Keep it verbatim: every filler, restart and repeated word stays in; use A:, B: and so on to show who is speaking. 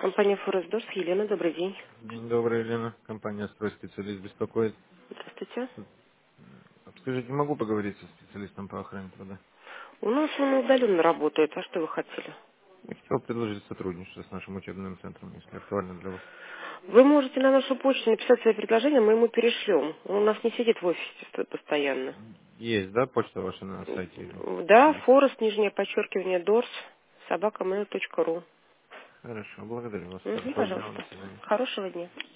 A: Компания Форестдорс, Елена, добрый день.
B: День добрый, Елена. Компания «Стройспециалист» беспокоит.
A: Здравствуйте.
B: Скажите, могу поговорить со специалистом по охране труда?
A: У нас он удаленно работает, а что вы хотели?
B: Я хотел предложить сотрудничество с нашим учебным центром, если актуально для вас.
A: Вы можете на нашу почту написать свои предложения, мы ему перешлем. Он у нас не сидит в офисе ст- постоянно.
B: Есть, да, почта ваша на сайте? Или
A: Да,
B: где?
A: Форест, нижнее подчеркивание, Дорс, собака mail точка ру.
B: Хорошо, благодарю вас.
A: Угу,
B: Хорошего дня вам, до
A: пожалуйста.
B: свидания.
A: Хорошего дня.